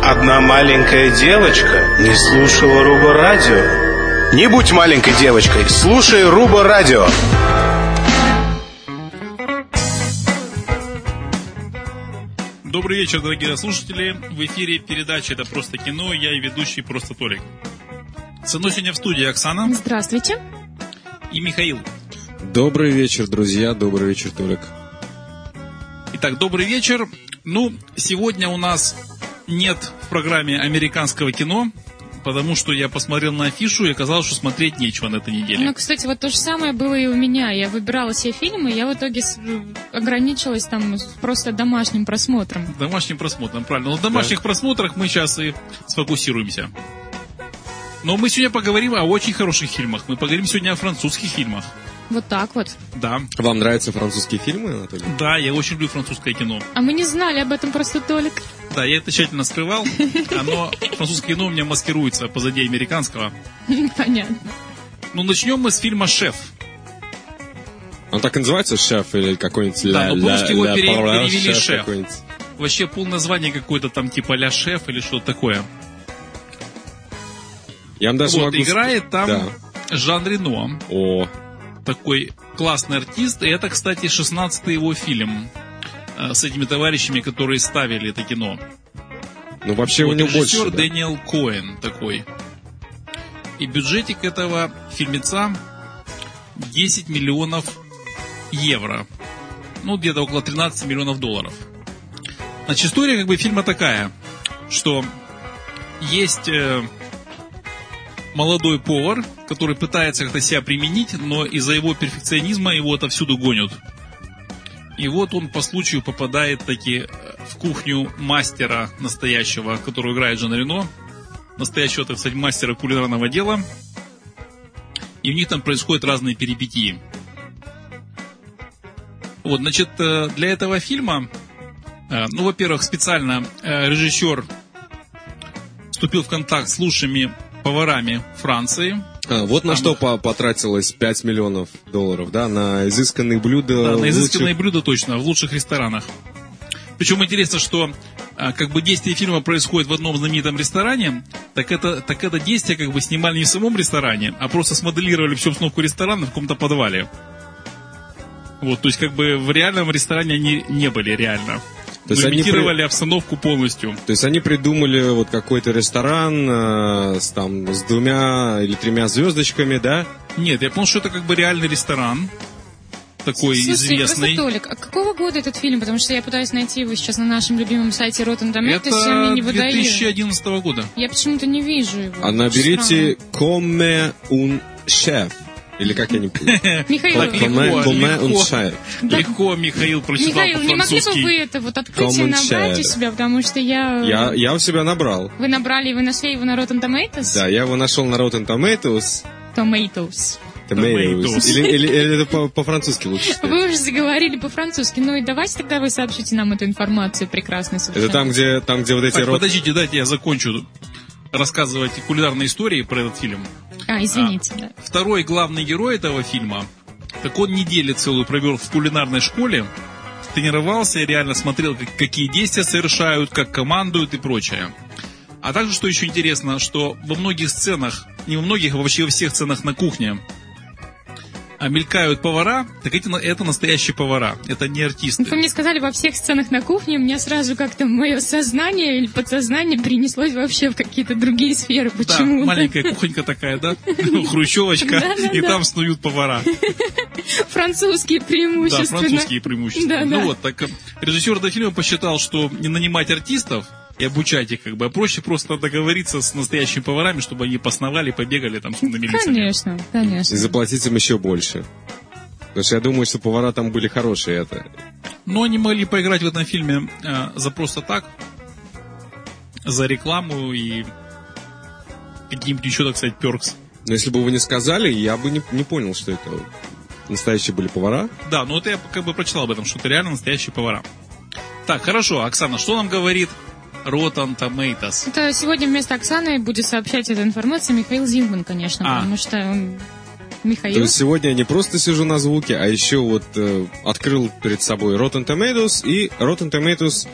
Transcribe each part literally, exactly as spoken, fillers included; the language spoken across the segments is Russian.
Одна маленькая девочка не слушала Руба Радио. Не будь маленькой девочкой, слушай Руба Радио. Добрый вечер, дорогие слушатели. В эфире передача «Это просто кино». Я и ведущий «Просто Толик». Со мной сегодня в студии Оксана. Здравствуйте. И Михаил. Добрый вечер, друзья. Добрый вечер, Толик. Итак, добрый вечер. Ну, сегодня у нас нет в программе американского кино, потому что я посмотрел на афишу и оказалось, что смотреть нечего на этой неделе. Ну, кстати, вот то же самое было и у меня. Я выбирала себе фильмы, и я в итоге ограничилась там просто домашним просмотром. Домашним просмотром, правильно. Но в домашних да. просмотрах мы сейчас и сфокусируемся. Но мы сегодня поговорим о очень хороших фильмах. Мы поговорим сегодня о французских фильмах. Вот так вот. Да. Вам нравятся французские фильмы, Анатолий? Да, я очень люблю французское кино. А мы не знали об этом, просто Толик. Да, я это тщательно скрывал. Оно, французское кино у меня маскируется позади американского. Понятно. Ну, начнем мы с фильма «Шеф». Он так и называется «Шеф» или какой-нибудь... Да, но по-русски его пере- перевели «Шеф». «Шеф». Вообще полназвание какое-то там типа «Ля Шеф» или что-то такое. Я вам даже вот, могу... играет там да. Жан Рено. О. Такой классный артист. И это, кстати, шестнадцатый его фильм э, с этими товарищами, которые ставили это кино. Ну, вообще вот, у него больше, режиссер да? Дэниел Коэн такой. И бюджетик этого фильмеца десять миллионов евро. Ну, где-то около тринадцать миллионов долларов. Значит, история как бы фильма такая, что есть... Э, молодой повар, который пытается как-то себя применить, но из-за его перфекционизма его отовсюду гонят. И вот он по случаю попадает таки в кухню мастера настоящего, которого играет Жан Рено, настоящего, так сказать, мастера кулинарного дела. И у них там происходят разные перипетии. Вот, значит, для этого фильма, ну, во-первых, специально режиссер вступил в контакт с лучшими поварами Франции. А, вот на Там... что по- потратилось пять миллионов долларов, да? На изысканные блюда. Да, на изысканные лучших... блюда, точно, в лучших ресторанах. Причем интересно, что а, как бы действие фильма происходит в одном знаменитом ресторане, так это, так это действие как бы снимали не в самом ресторане, а просто смоделировали всю обстановку ресторана в каком-то подвале. Вот, то есть как бы в реальном ресторане они не были реально. То есть мы имитировали при... обстановку полностью. То есть они придумали вот какой-то ресторан э, с, там, с двумя или тремя звездочками, да? Нет, я понял, что это как бы реальный ресторан. Такой Слушай, известный. Слушай, Толик, а какого года этот фильм? Потому что я пытаюсь найти его сейчас на нашем любимом сайте Rotten Tomatoes, это и он мне не выдает. две тысячи одиннадцатого года. Я почему-то не вижу его. А наберите «Comme un chef». Или как я не помню. Михаил, легко, легко Михаил прочитал Михаил, не могли бы вы это вот открытие набрать у себя, потому что я... я... Я у себя набрал. Вы набрали и вы нашли его на Rotten Tomatoes? Да, я его нашел на Rotten Tomatoes. Tomatoes. Tomatoes. Или, или, или это по- по-французски лучше сказать. Вы уже заговорили по-французски. Ну и давайте тогда вы сообщите нам эту информацию прекрасную совершенно. Это там, где, там, где вот эти... Так, рот... подождите, дайте я закончу рассказывать кулинарные истории про этот фильм. А, извините, а, да. Второй главный герой этого фильма, так он неделю целую провел в кулинарной школе, тренировался, реально смотрел, как, какие действия совершают, как командуют и прочее. А также, что еще интересно, что во многих сценах, не во многих, а вообще во всех сценах на кухне, а мелькают повара, так эти, это настоящие повара, это не артисты. Вы мне сказали во всех сценах на кухне, у меня сразу как-то мое сознание или подсознание перенеслось вообще в какие-то другие сферы. Почему? Да, маленькая кухонька такая, да? Хрущевочка, и там снуют повара. Французские преимущества. Да, французские преимущества. Ну вот, так режиссер этого фильма посчитал, что не нанимать артистов и обучать их, как бы, а проще просто договориться с настоящими поварами, чтобы они посновали, побегали там с умными лицами. Конечно, конечно. И заплатить им еще больше. Потому что я думаю, что повара там были хорошие. Это. Но они могли поиграть в этом фильме э, за просто так, за рекламу и какие-нибудь еще, так сказать, перкс. Но если бы вы не сказали, я бы не, не понял, что это настоящие были повара. Да, ну это я как бы прочитал об этом, что это реально настоящие повара. Так, хорошо, Оксана, что нам говорит Rotten Tomatoes? Это сегодня вместо Оксаны будет сообщать эту информацию Михаил Зингман, конечно, а. потому что он... Михаил. То есть сегодня я не просто сижу на звуке, а еще вот э, открыл перед собой Rotten Tomatoes, и Rotten Tomatoes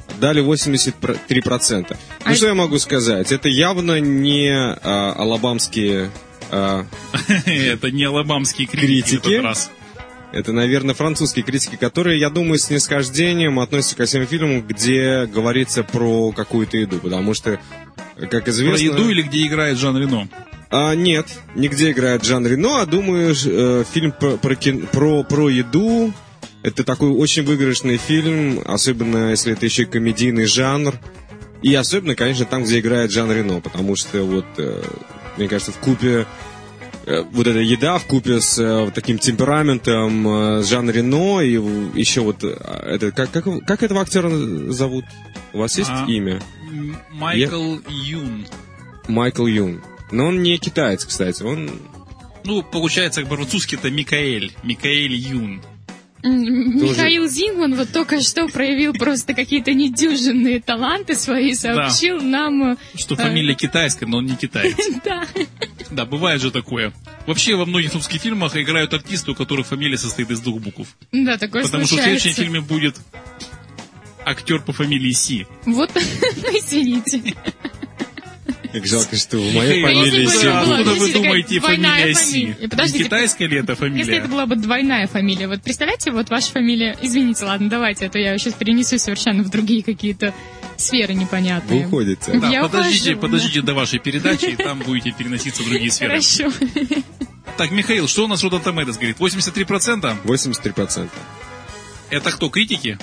дали восемьдесят три процента. Ну, А что я могу сказать? Это явно не а, алабамские а, Это не алабамские критики в критики. этот раз. Это, наверное, французские критики, которые, я думаю, с снисхождением относятся ко всем фильмам, где говорится про какую-то еду. Потому что, как Про известно... еду или где играет Жан Рено? А, нет, нигде играет Жан Рено, а думаю, ж, э, фильм про, про, кин- про, про еду. Это такой очень выигрышный фильм, особенно если это еще и комедийный жанр. И особенно, конечно, там, где играет Жан Рено, потому что, вот, э, мне кажется, в купе э, вот эта еда, в купе с э, таким темпераментом э, Жан Рено, и в- еще вот, э, это, как, как, его- как этого актера зовут? У вас есть А. имя? М- Майкл Юн. Майкл Юн. Но он не китаец, кстати, он... Ну, получается, как бы по-французски это Микаэль. Микаэль Юн. М, Михаил Зингман вот только что проявил просто какие-то недюжинные таланты свои, сообщил нам... э, Что фамилия китайская, но он не китаец. Да. Да, бывает же такое. Вообще во многих русских фильмах играют артисты, у которых фамилия состоит из двух букв. Да, такое Потому что в случается. следующем фильме будет актер по фамилии Си. Вот, ну, извините. Как жалко, что в моей Михаил, фамилии если бы Си это была откуда вы действительно думаете двойная фамилия фамилия? Си? Подождите, Не китайская ли это Если это фамилия? была бы двойная фамилия, вот представляете, вот ваша фамилия... Извините, ладно, давайте, а то я сейчас перенесу совершенно в другие какие-то сферы Вы непонятные. уходите. Да, Я подождите, ухожу, подождите до вашей передачи, и там будете переноситься в другие сферы. Хорошо. Так, Михаил, что у нас Rotten Tomatoes говорит? восемьдесят три процента? восемьдесят три процента. Это кто, критики?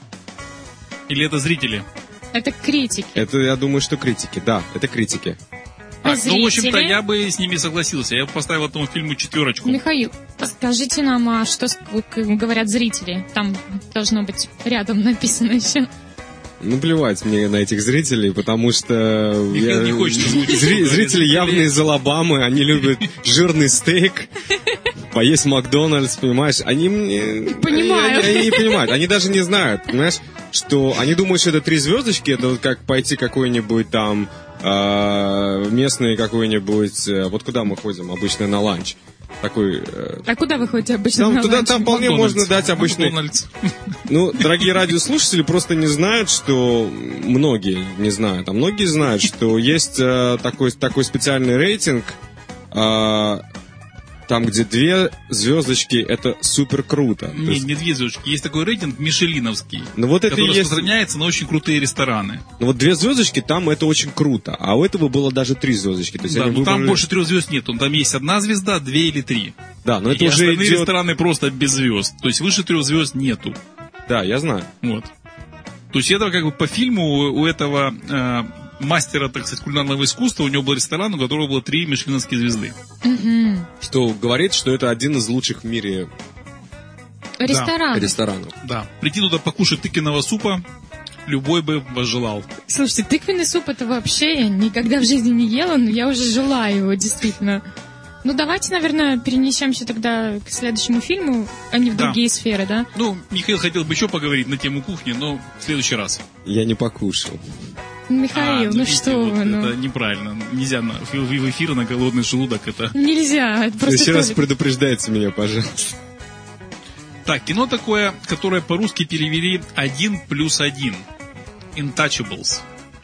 Или это зрители? Это критики. Это, я думаю, что критики. Да, это критики. А Так, ну, в общем-то, зрители? я бы с ними согласился. Я бы поставил этому фильму четверочку. Михаил, скажите нам, а что с- к- говорят зрители? Там должно быть рядом написано еще. Ну, плевать мне на этих зрителей, потому что... Михаил не хочет озвучить, Зри- что Зрители говорит, явно зрители. из Алабамы, они любят жирный стейк, поесть в Макдональдс, понимаешь? Они мне... Понимаю. Они, они не понимают, они даже не знают, понимаешь, что... Они думают, что это три звездочки, это вот как пойти какой-нибудь там... э, местный какой-нибудь... э, Вот куда мы ходим обычно на ланч? Такой... э, А куда вы ходите обычно Там, на туда, ланч? там вполне Макдональдс. можно дать обычный... Макдональдс. Ну, дорогие радиослушатели просто не знают, что... Многие не знают, а многие знают, что есть э, такой, такой специальный рейтинг, э, там, где две звездочки, это супер круто. То Не, есть- не две звездочки. Есть такой рейтинг мишелиновский, ну, вот это и который есть... распространяется на очень крутые рестораны. Ну, вот две звездочки, там это очень круто. А у этого было даже три звездочки. То есть Да, они но там выбрали- больше трех звезд нет. Там есть одна звезда, две или три. Да, но это И уже остальные идет... рестораны просто без звезд. То есть выше трех звезд нету. Да, я знаю. Вот. То есть это как бы по фильму у этого э, мастера, так сказать, кулинарного искусства, у него был ресторан, у которого было три мишелиновские звезды. Что говорит, что это один из лучших в мире Ресторан. ресторанов. Да. Прийти туда покушать тыквенного супа любой бы возжелал. Слушайте, тыквенный суп это вообще я никогда в жизни не ела, но я уже желаю его, действительно. Ну, давайте, наверное, перенесемся тогда к следующему фильму, а не в Да. другие сферы, да? Ну, Михаил хотел бы еще поговорить на тему кухни, но в следующий раз. Я не покушал. Михаил, А, ну видите, что вот вы, ну. Это неправильно. Нельзя на, в, в эфир на голодный желудок. Это... Нельзя, это просто Еще раз Толик. предупреждайте меня, пожалуйста. Так, кино такое, которое по-русски перевели «Один плюс один». Intouchables.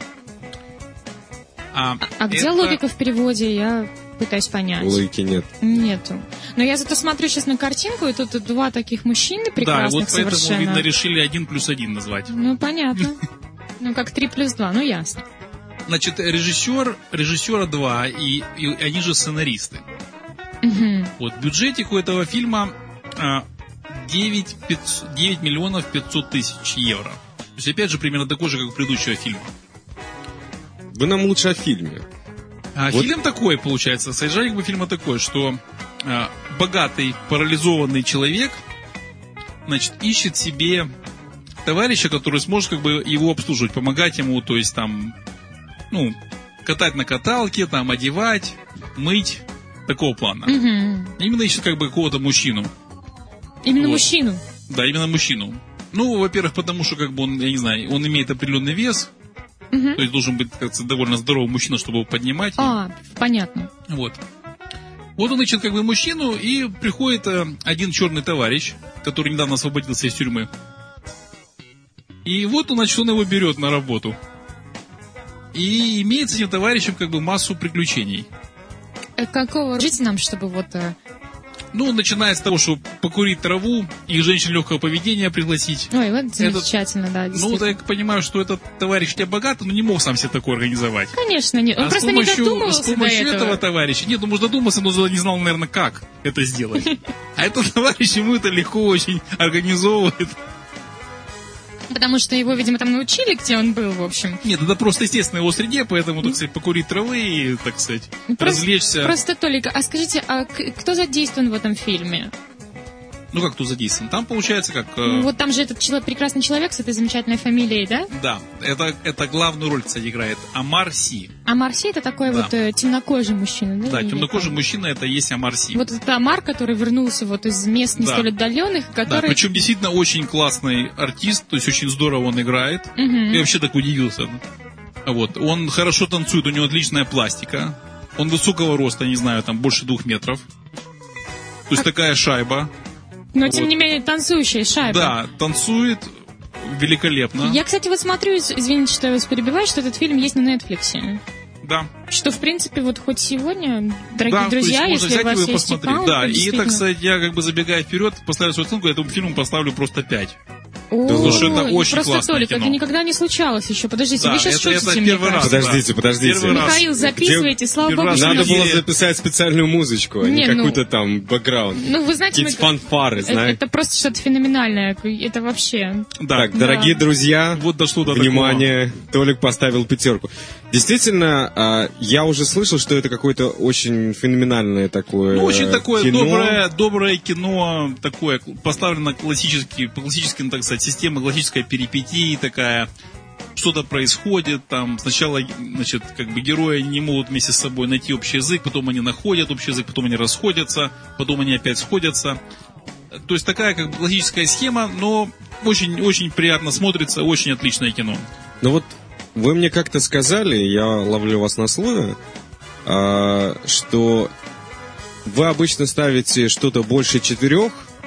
А, А где это- логика в переводе, я пытаюсь понять. Логики нет. Нету. Но я зато смотрю сейчас на картинку, и тут два таких мужчины Да, прекрасных вот поэтому, совершенно. видно, решили «Один плюс один» назвать. Ну, понятно. Ну, как три плюс два, ну, ясно. Значит, режиссер, режиссера два, и, и они же сценаристы. Мгм. Вот, бюджетик у этого фильма а, девять, пятьсот девять миллионов пятьсот тысяч евро. То есть, опять же, примерно такой же, как у предыдущего фильма. Вы нам лучше о фильме. А Вот. фильм такой, получается, содержание как бы фильма такое, что а, богатый, парализованный человек, значит, ищет себе товарища, который сможет как бы его обслуживать, помогать ему, то есть там, ну, катать на каталке, там, одевать, мыть, такого плана. Мгм. Именно ищет как бы какого-то мужчину. Именно Вот. мужчину. Да, именно мужчину. Ну, во-первых, потому что, как бы, он, я не знаю, он имеет определенный вес, Мгм. то есть должен быть, как то довольно здоровый мужчина, чтобы его поднимать. А, понятно. Вот. Вот он ищет как бы мужчину, и приходит э, один черный товарищ, который недавно освободился из тюрьмы. И вот он, значит, он его берет на работу. И имеет с этим товарищем как бы массу приключений. Э, Какого? Скажите нам, чтобы вот... э, Ну, начиная с того, что покурить траву и женщин легкого поведения пригласить. Ой, вот замечательно, да, Ну, действительно. вот я помаю, что этот товарищ тебя богатый, но не мог сам себе такое организовать. Конечно, нет. Он А просто с помощью, не додумывался с помощью до этого. этого товарища, нет, ну, может, додумался, но не знал, наверное, как это сделать. А этот товарищ ему это легко очень организовывает. Потому что его, видимо, там научили, где он был, в общем. Нет, это просто естественно его среде, поэтому, так сказать, покурить травы и, так сказать, Просто- развлечься. Просто, Толик, а скажите, а к- кто задействован в этом фильме? Ну, как тут задействован? Там получается как... э, Ну, вот там же этот чело- прекрасный человек с этой замечательной фамилией, да? Да, это, это главную роль, кстати, играет Омар Си. А Марси это такой Да. вот э, темнокожий мужчина, да? Да, Или темнокожий как? мужчина, это и есть Омар Си. Вот это Амар, который вернулся вот из мест не Да. столь отдаленных, Да, который... причем действительно очень классный артист, то есть очень здорово он играет. Мгм. Я вообще так удивился. Вот. Он хорошо танцует, у него отличная пластика. Он высокого роста, не знаю, там больше двух метров. То есть такая шайба. Но, тем вот. не менее, танцующая шайба. Да, танцует великолепно. Я, кстати, вот смотрю, из- извините, что я вас перебиваю, что этот фильм есть на Netflix. Да. Что, в принципе, вот хоть сегодня, дорогие Да, друзья, то есть можно если у взять вас его и есть посмотреть. аккаунт, Да, то и так действительно- сказать, я как бы забегая вперед, поставлю свою оценку, этому фильму поставлю просто пять. О, потому что это ну, очень просто, классное Толик, кино. это никогда не случалось еще. Подождите, Да, вы сейчас это- шутите, это мне первый раз. кажется. Подождите, подождите. Первый раз. Михаил, записывайте, слава Первый богу, раз что Надо нас- Где- было записать специальную музычку, а не, Не, ну- какую-то там бэкграунд. Ну, вы знаете, Какие-то мы- фанфары, это, знаешь. это просто что-то феноменальное. Это вообще... Да. Так, дорогие друзья, Вот дошло до внимание, Толик поставил пятерку. Действительно, а, я уже слышал, что это какое-то очень феноменальное такое Ну, очень э, такое кино. доброе, доброе кино, такое, поставлено классически, по классическим, так сказать, система классической перипетии такая. Что-то происходит, там сначала, значит, как бы герои не могут вместе с собой найти общий язык, потом они находят общий язык, потом они расходятся, потом они опять сходятся. То есть такая как бы классическая схема, но очень-очень приятно смотрится, очень отличное кино. Ну вот, вы мне как-то сказали, я ловлю вас на слове, а, что вы обычно ставите что-то больше четырех,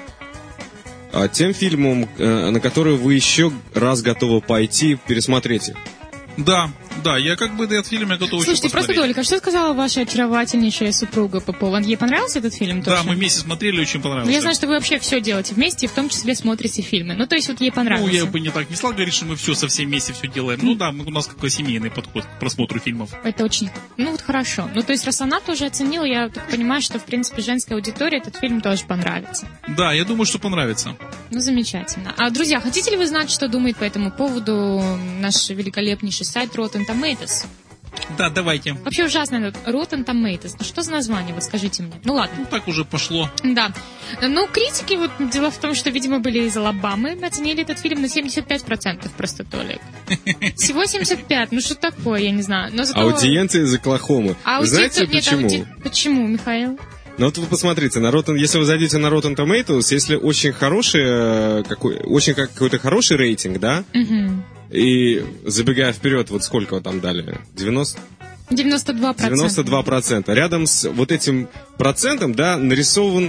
а тем фильмом, э, на который вы еще раз готовы пойти, пересмотреть их. Да, да, я как бы этот фильм я готов еще Слушайте, просто, посмотреть. Толик, а что сказала ваша очаровательнейшая супруга по поводу... Ей понравился этот фильм Да, точно? мы вместе смотрели, очень Ну, понравился. я знаю, что вы вообще все делаете вместе, и в том числе смотрите фильмы. Ну, то есть вот ей Ну, понравился. я бы не так не стал говорить, что мы все со всеми вместе все делаем. Ну да, мы, у нас какой семейный подход к просмотру фильмов. Это очень... Ну, вот хорошо. Ну, то есть, раз она тоже оценила, я так понимаю, что, в принципе, женской аудитории этот фильм тоже понравится. Да, я думаю, что понравится. Ну, замечательно. А, друзья, хотите ли вы знать, что думает по этому поводу наш великолепнейший сайт Rotten Tomatoes? Да, давайте. Вообще ужасно этот Rotten Tomatoes. Ну, что за название, вот скажите мне. Ну, ладно. Ну, так уже пошло. Да. Ну, критики, вот дело в том, что, видимо, были из Алабамы, оценили этот фильм на семьдесят пять процентов просто, Толик. Всего семьдесят пять, ну что такое, я не знаю. Но зато... Аудиенция из Оклахомы. А Вы знаете аудитория- нет, почему? ауди- Почему, Михаил? Ну вот вы посмотрите, на Rotten, если вы зайдете на Rotten Tomatoes, если очень хороший, э, какой, очень как- какой-то хороший рейтинг, да, Угу. и забегая вперед, вот сколько вот там дали? девяносто? девяносто два процента. девяносто два процента. Рядом с вот этим процентом, да, нарисован...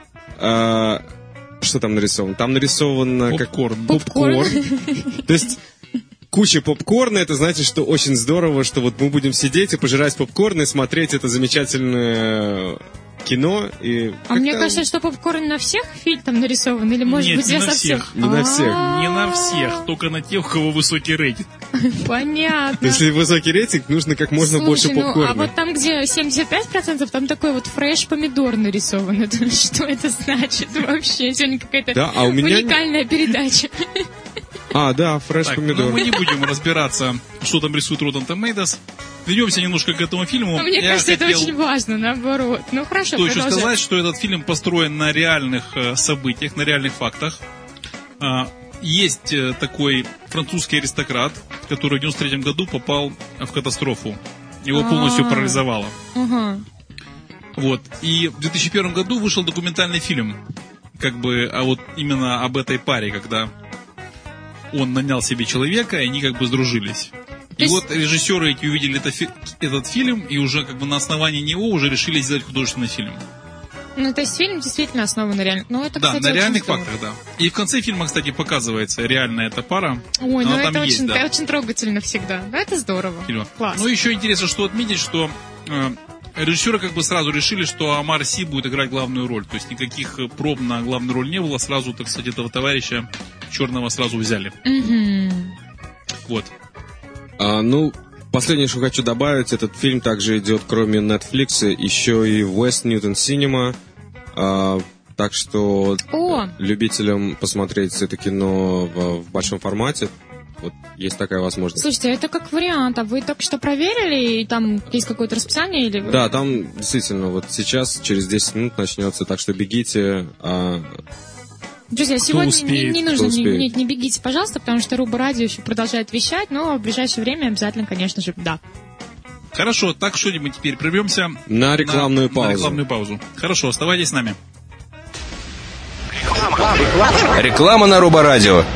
э, что там нарисовано? Там нарисован... как- Попкорн. Попкорн. То есть... Куча попкорна, это значит, что очень здорово, что вот мы будем сидеть и пожирать попкорн и смотреть это замечательное кино. И А мне как-то кажется, что попкорн на всех фильмов нарисован, или может Нет, быть не я на совсем... всех. Не на всех. А, Не на всех, только на тех, у кого высокий рейтинг. Понятно. Если высокий рейтинг, нужно как можно больше Слушай, ну, попкорна. а вот там, где семьдесят пять процентов, там такой вот фреш-помидор нарисован. Это, что это значит вообще? Сегодня какая-то Да, а у меня... уникальная передача. А, да, фреш Так, ну помидор. мы не будем разбираться, что там рисует Rotten Tomatoes. Вернемся немножко к этому фильму. А мне Я кажется, это хотел- очень важно, наоборот. Ну хорошо, Что еще продолжай. сказать, что этот фильм построен на реальных э, событиях, на реальных фактах. А, есть э, такой французский аристократ, который в девяносто третьем году попал в катастрофу. Его полностью А. парализовало. Ага. Вот. И в две тысячи первом году вышел документальный фильм, как бы, а вот именно об этой паре, когда он нанял себе человека, и они как бы сдружились. И есть- вот режиссеры эти увидели это фи- этот фильм, и уже как бы на основании него уже решили сделать художественный фильм. Ну, то есть фильм действительно основан на реальных... Ну, это, Да, кстати, на очень реальных здорово. фактах, да. И в конце фильма, кстати, показывается реальная эта пара. Ой, ну Она это там очень, есть, да. очень трогательно всегда. Ну, это здорово. Фильма. Класс. Ну, еще интересно, что отметить, что э, режиссеры как бы сразу решили, что Омар Си будет играть главную роль. То есть никаких э, проб на главную роль не было. Сразу, так сказать, этого товарища черного сразу взяли. Мгм. Вот. А, ну, последнее, что хочу добавить, этот фильм также идет, кроме Netflix, еще и в West Newton Cinema. А, так что О! любителям посмотреть это кино в, в большом формате, вот есть такая возможность. Слушайте, это как вариант. А вы только что проверили, и там есть какое-то расписание? Или... Да, там действительно вот сейчас, через десять минут начнется, так что бегите. А, Друзья, сегодня не, успеет, не кто нужно, не, успеет. нет, не бегите, пожалуйста, потому что Руба Радио еще продолжает вещать, но в ближайшее время обязательно, конечно же, да. Хорошо, так что мы теперь прервемся на рекламную на, паузу. на рекламную паузу. Хорошо, оставайтесь с нами. Реклама на Роборадио.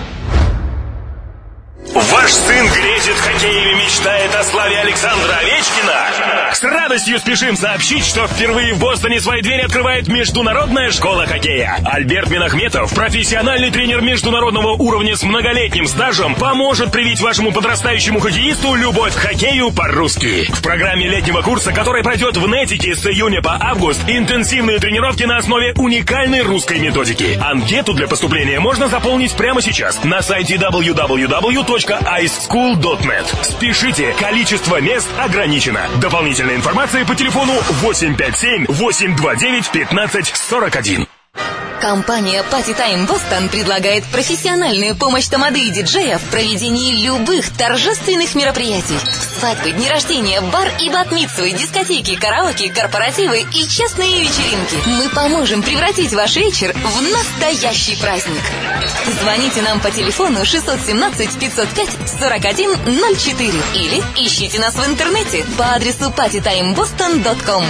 Ваш сын грезит хоккеем и мечтает о славе Александра Овечкина? С радостью спешим сообщить, что впервые в Бостоне свои двери открывает Международная школа хоккея. Альберт Минахметов, профессиональный тренер международного уровня с многолетним стажем, поможет привить вашему подрастающему хоккеисту любовь к хоккею по-русски. В программе летнего курса, который пройдет в Нетике с июня по август, интенсивные тренировки на основе уникальной русской методики. Анкету для поступления можно заполнить прямо сейчас на сайте дабл ю дабл ю дабл ю точка айс скул точка нет. Спешите, количество мест ограничено. Дополнительная информация по телефону восемь пять семь восемь два девять пятнадцать сорок один. Компания Party Time Boston предлагает профессиональную помощь тамады и диджея в проведении любых торжественных мероприятий. Свадьбы, дни рождения, бар и бат-мицвы, дискотеки, караоке, корпоративы и частные вечеринки. Мы поможем превратить ваш вечер в настоящий праздник. Звоните нам по телефону шесть один семь пятьсот пять сорок один ноль четыре или ищите нас в интернете по адресу парти тайм бостон точка ком.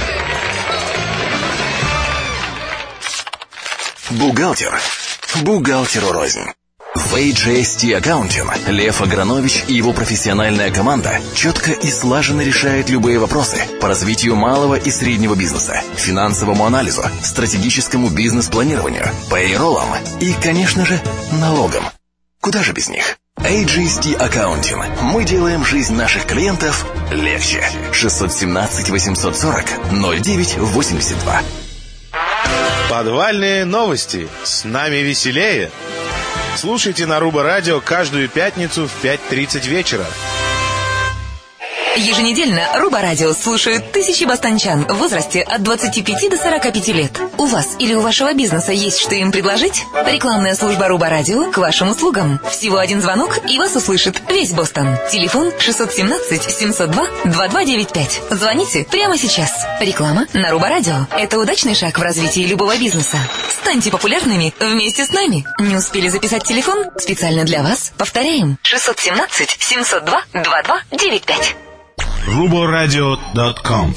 Бухгалтер. Бухгалтеру рознь. В эй джи эс ти Accounting Лев Агранович и его профессиональная команда четко и слаженно решают любые вопросы по развитию малого и среднего бизнеса, финансовому анализу, стратегическому бизнес-планированию, пейроллам и, конечно же, налогам. Куда же без них? эй джи эс ти Accounting. Мы делаем жизнь наших клиентов легче. шесть один семь восемь сорок ноль девять восемьдесят два. Подвальные новости. С нами веселее. Слушайте на Руба Радио каждую пятницу в пять тридцать вечера. Еженедельно Руба Радио слушают тысячи бостончан в возрасте от двадцати пяти до сорока пяти лет. У вас или у вашего бизнеса есть что им предложить? Рекламная служба Руба Радио к вашим услугам. Всего один звонок, и вас услышит весь Бостон. Телефон шесть один семь семь ноль два два два девять пять. Звоните прямо сейчас. Реклама на Руба Радио. Это удачный шаг в развитии любого бизнеса. Станьте популярными вместе с нами. Не успели записать телефон? Специально для вас повторяем. шесть один семь семь ноль два два два девять пять. руборадио точка ком.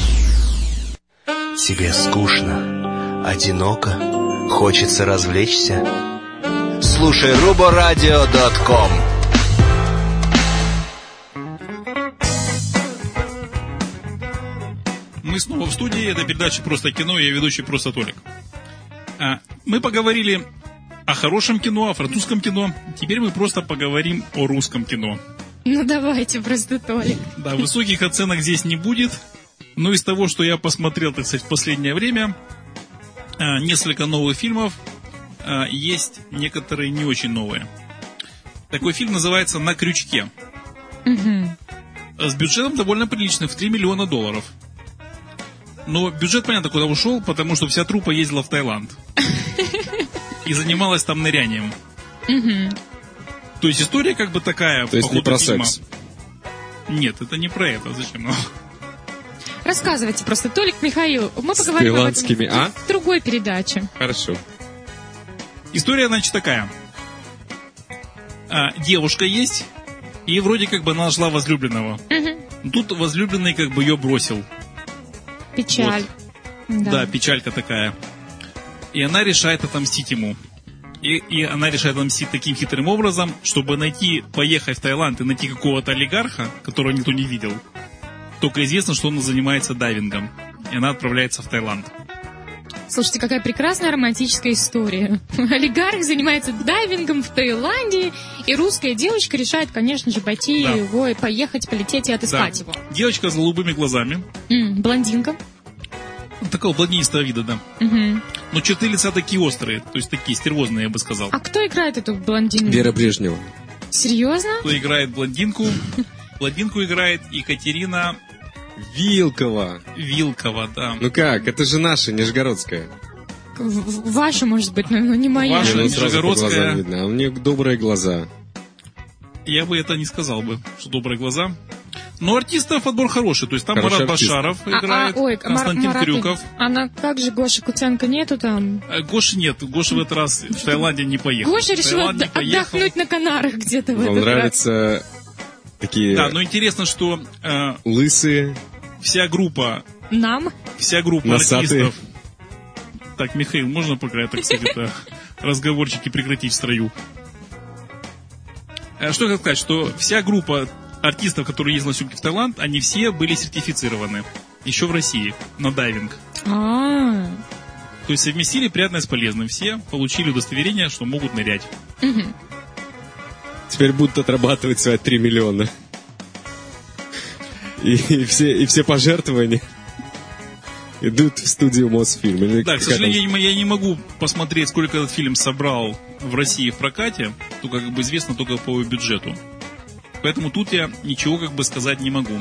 Тебе скучно, одиноко, хочется развлечься? Слушай руборадио точка ком. Мы снова в студии, это передача «Просто кино», я ведущий «Просто Толик». А, мы поговорили о хорошем кино, о французском кино, теперь мы просто поговорим о русском кино. Ну давайте, просто Толик. Да, высоких оценок здесь не будет, но из того, что я посмотрел, так сказать, в последнее время, несколько новых фильмов, есть некоторые не очень новые. Такой фильм называется «На крючке». Угу. С бюджетом довольно приличный, в три миллиона долларов. Но бюджет, понятно, куда ушел, потому что вся труппа ездила в Таиланд. И занималась там нырянием. Угу. То есть история как бы такая. То есть не про фильма. секс? Нет, это не про это. Зачем? Рассказывайте просто, Толик, Михаил. Мы С поговорим об этом таиландскими, а? в другой передаче. Хорошо. История, значит, такая. А, девушка есть, и вроде как бы она нашла возлюбленного. Угу. Тут возлюбленный как бы ее бросил. Печаль. Вот. Да, печалька такая. И она решает отомстить ему. И, и она решает отомстить таким хитрым образом, чтобы найти, поехать в Таиланд и найти какого-то олигарха, которого никто не видел. Только известно, что он занимается дайвингом. И она отправляется в Таиланд. Слушайте, какая прекрасная романтическая история. Олигарх занимается дайвингом в Таиланде, и русская девочка решает, конечно же, пойти Да. его, и поехать, полететь и отыскать Да. его. Девочка с голубыми глазами. М, блондинка. Такого блондинистого вида, да. Мгм. Но черты лица такие острые, то есть такие стервозные, я бы сказал. А кто играет эту блондинку? Вера Брежнева. Серьезно? Кто играет блондинку? Блондинку играет Екатерина Вилкова. Вилкова, да. Ну как, это же наша, Нижегородская. В- в- Ваша, может быть, но, но не моя. Ваша. Не, ну, сразу по Нижегородская. глазам видно. А у нее добрые глаза. Я бы это не сказал бы, что добрые глаза. Но артистов отбор хороший. То есть там Хороший Марат артист. Башаров А- а, играет, ой, Мар- Константин Марат- Крюков. Она как же, Гоша Куценко нету там? А Гоши нет. Гоша в этот раз в Таиланде не поехал. Гоша В решил Таиланд не отда- поехал. отдохнуть на Канарах где-то в Вам этот раз. нравятся такие Да, но интересно, что э, лысые, вся группа, Нам? вся группа Носатые. артистов... Так, Михаил, можно пока, так сказать, это разговорчики прекратить в строю? Э, Что я хотел сказать, что вся группа артистов, которые ездили на съемки в Таиланд, они все были сертифицированы еще в России на дайвинг. А, То есть совместили приятное с полезным. Все получили удостоверение, что могут нырять. теперь будут отрабатывать свои три миллиона. И, и все, и все пожертвования идут в студию Мосфильм. Или Да, к какая сожалению, там- я не, я не могу посмотреть, сколько этот фильм собрал в России в прокате. Только, как бы, известно только по его бюджету. Поэтому тут я ничего, как бы, сказать не могу.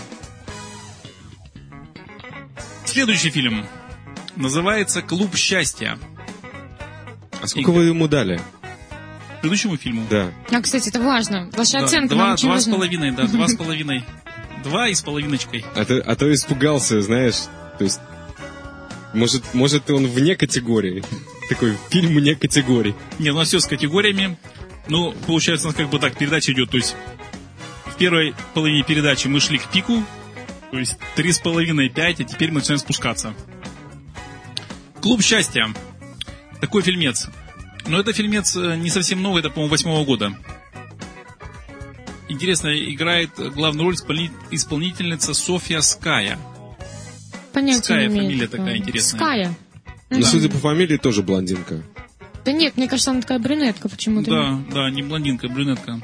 Следующий фильм называется «Клуб счастья». А сколько вы ему дали? Предыдущему фильму. Да. а, кстати, это важно. Ваша Да, оценка два, нам очень два с важна. половиной, да, два с половиной. Два и с половиночкой. А то, а то испугался, знаешь, то есть, может, может он вне категории. Такой фильм вне категории. Не, у нас все с категориями. Ну, получается, у нас как бы так передача идет. То есть в первой половине передачи мы шли к пику. То есть три с половиной, пять, а теперь мы начинаем спускаться. «Клуб счастья». Такой фильмец. Но это фильмец э, не совсем новый, это, по-моему, восьмого года. Интересно, играет главную роль исполни- исполнительница Софья Ская. Понятия Ская, не имею фамилия такого. такая интересная. Ская. Ну, судя по фамилии, тоже блондинка. Да нет, мне кажется, она такая брюнетка почему-то. Да, да, не блондинка, брюнетка.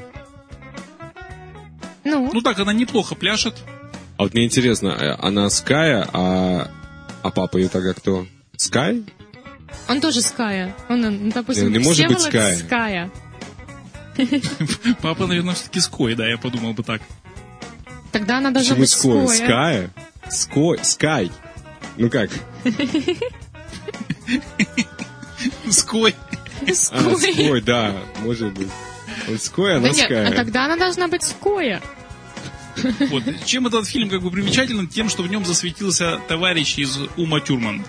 Ну, Ну так, она неплохо пляшет. А вот мне интересно, э, она Ская, а, а папа ее тогда кто? Скай? он тоже Ская. Он, он, допустим, Не, не может быть Всеволод Ская. Ская. Папа, наверное, все-таки Ской, да, я подумал бы так. Тогда она должна Почему быть Ской? Скоя. Ская? Ской? Скай? Ну как? Ской. А, Ской. Ской, да, может быть. Он Ской, она Да нет, Ская. а тогда она должна быть Скоя. Вот. Чем этот фильм как бы примечателен? Тем, что в нем засветился товарищ из Ума Тюрман.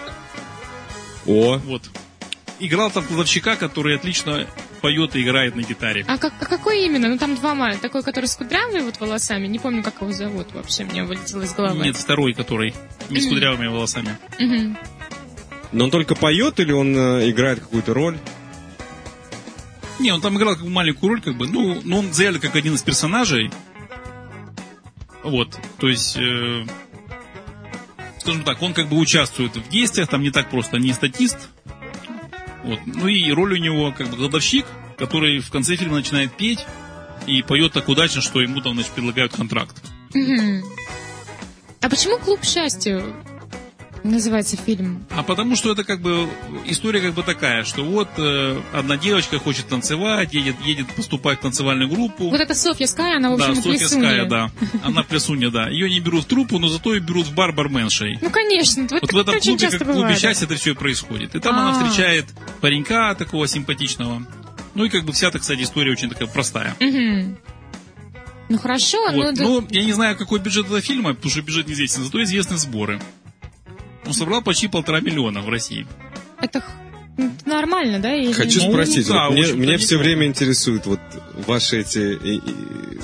О, Вот. Играл там кладовщика, который отлично поет и играет на гитаре. А, как, а какой именно? Ну там два маля. Такой, который с кудрявыми вот волосами. Не помню, как его зовут вообще. Мне вылетело из головы. Нет, второй, который не с кудрявыми волосами. Мгм. но он только поет или он э, играет какую-то роль? Не, он там играл как бы маленькую роль, как бы. Ну, но он заявлен как один из персонажей. Вот. То есть, э, скажем так, он как бы участвует в действиях, там не так просто, не статист. Вот. Ну и роль у него как бы кладовщик, который в конце фильма начинает петь и поет так удачно, что ему там, значит, предлагают контракт. Мгм. А почему «Клуб счастья» называется фильм? А потому что это как бы история как бы такая, что вот э, одна девочка хочет танцевать, едет, едет поступать в танцевальную группу. Вот это Софья Ская, она, в Да, общем, Софья плясунья. Ская, да. Она плясунья, да. Ее не берут в труппу, но зато ее берут в бар барменшей. Ну, конечно. Вот, Вот так в этом очень клубе, часто как в клубе бывает. счастья, это все и происходит. И там она А. встречает паренька такого симпатичного. Ну и как бы вся, так сказать, история очень такая простая. Мгм. Ну, хорошо, Вот. но... да- Ну, я не знаю, какой бюджет этого фильма, потому что бюджет неизвестен, зато известны сборы. Он собрал почти полтора миллиона в России. Это х- нормально, да? Или- Хочу Ну, спросить, да, вот в мне, общем-то, меня не все плохо. время интересуют вот ваши эти... и- и-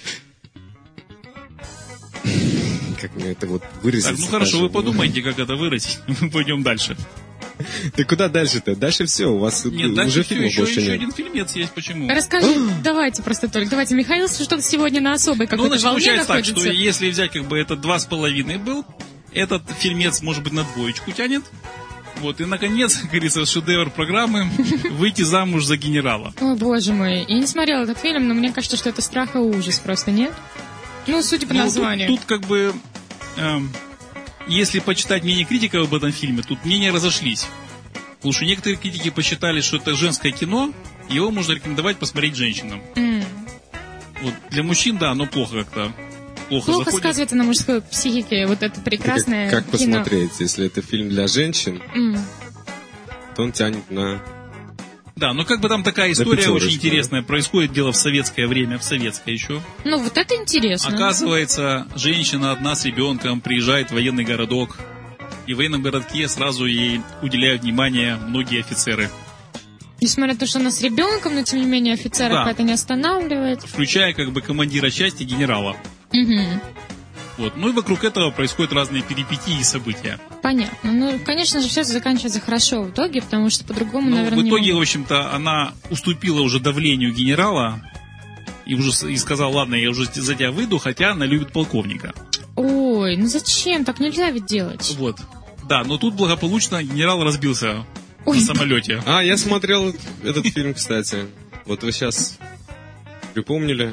Как мне это вот выразить? Так, ну хорошо, вы подумайте, как это выразить. Мы пойдем дальше. Ты куда дальше-то? Дальше все, у вас Нет, уже дальше все, фильмов еще, больше еще нет. один фильмец есть. Почему? Расскажи, давайте просто только, давайте, Михаил что-то сегодня на особой Ну, какой-то значит, волне получается так, находится. что если взять, как бы, это два с половиной был, этот фильмец, может быть, на двоечку тянет. Вот, и, наконец, как говорится, шедевр программы «Выйти замуж за генерала». О, боже мой. Я не смотрела этот фильм, но мне кажется, что это страх и ужас просто, нет? Ну, судя по Ну, названию. Тут, тут как бы, эм, если почитать мнение критиков об этом фильме, тут мнения разошлись. Потому что некоторые критики посчитали, что это женское кино, его можно рекомендовать посмотреть женщинам. Mm. Вот, для мужчин, да, оно плохо как-то. Плохо, Плохо заходит. сказывается на мужской психике вот это прекрасное Как, как кино. посмотреть, если это фильм для женщин, Mm. то он тянет на... Да, ну как бы там такая история пятерочку, очень интересная. Происходит дело в советское время, в советское еще. Ну, вот это интересно. Оказывается, женщина одна с ребенком приезжает в военный городок. И в военном городке сразу ей уделяют внимание многие офицеры. Несмотря на то, что она с ребенком, но тем не менее офицеров Да. это не останавливает. Включая как бы командира части генерала. Угу. Вот. Ну и вокруг этого происходят разные перипетии и события. Понятно. Ну, конечно же, все заканчивается хорошо в итоге, потому что по-другому, Ну, наверное, в итоге, не в могут. общем-то, она уступила уже давлению генерала и уже с- и сказала, ладно, я уже за тебя выйду, хотя она любит полковника. Ой, ну зачем? Так нельзя ведь делать. Вот. Да, но тут благополучно генерал разбился Ой. на самолете. А, я смотрел этот фильм, кстати. Вот вы сейчас припомнили.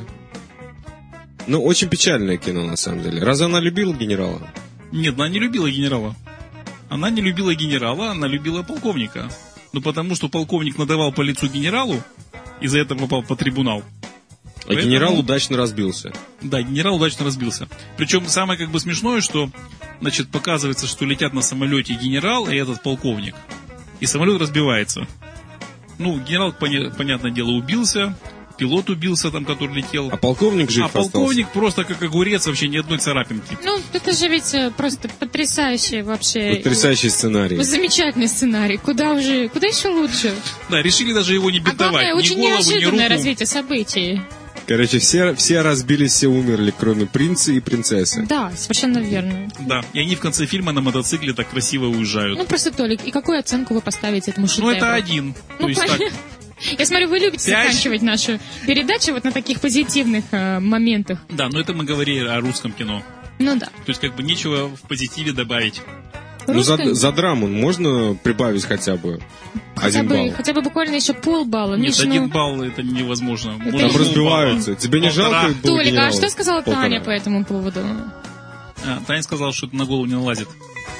Ну, очень печальное кино, на самом деле. Разве она любила генерала? Нет, она не любила генерала. Она не любила генерала, она любила полковника. Ну, потому что полковник надавал по лицу генералу, и за это попал по трибунал. А Поэтому- генерал удачно разбился. Да, генерал удачно разбился. Причем самое как бы смешное, что, значит, показывается, что летят на самолете генерал и этот полковник. И самолет разбивается. Ну, генерал, поня- понятное дело, убился, пилот убился там, который летел. А полковник жив А остался. полковник просто как огурец, вообще ни одной царапинки. Ну, это же ведь э, просто потрясающий вообще... Потрясающий сценарий. Замечательный сценарий. Куда уже... Куда еще лучше? Да, решили даже его не А бинтовать. главное, ни очень голову, ни неожиданное руку. развитие событий. Короче, все, все разбились, все умерли, кроме принца и принцессы. Да, совершенно верно. Да, и они в конце фильма на мотоцикле так красиво уезжают. Ну, просто, Толик, и какую оценку вы поставите этому Ну, шедевру? это один. Ну, То есть так, понятно. Я смотрю, вы любите Пять. заканчивать нашу передачу вот на таких позитивных э, моментах. да, но это мы говорили о русском кино. Ну да. То есть как бы нечего в позитиве добавить. Ну, за, Русское- за драму можно прибавить хотя бы хотя один бы, балл. хотя бы буквально еще полбалла. Нет, Миш, один ну, балл это невозможно. Это Можно Там не- разбиваются. полбалла. Тебе не Полтора. жалко было Толик, а генерала? что сказала Полтора. Таня по этому поводу? А, Таня сказала, что это на голову не налазит.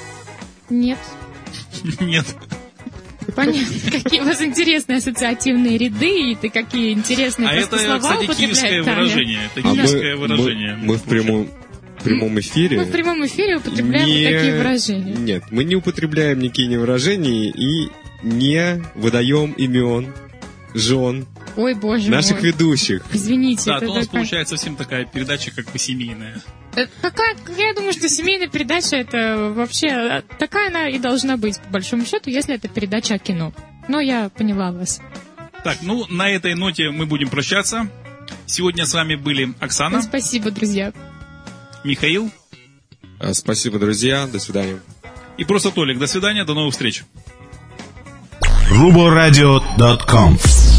Нет. Нет. Понятно. Какие у вас интересные ассоциативные ряды, и ты какие интересные А просто это, слова кстати, употребляет киевское Таня. выражение. Это А мы, киевское мы- выражение. мы в прямом, прямом эфире... Мы в прямом эфире употребляем не- вот такие выражения. Нет, мы не употребляем никакие выражения и не выдаем имен жен Ой, боже наших мой. ведущих. Извините, Да, это то у нас такая- получается совсем такая передача как бы семейная. Э, Какая, я думаю, что семейная передача это вообще э, такая она и должна быть, по большому счету, если это передача о кино. Но я поняла вас. Так, ну, на этой ноте мы будем прощаться. Сегодня с вами были Оксана, Спасибо, друзья. Михаил А, Спасибо, друзья. До свидания. и просто Толик. До свидания, до новых встреч. руборадио точка ком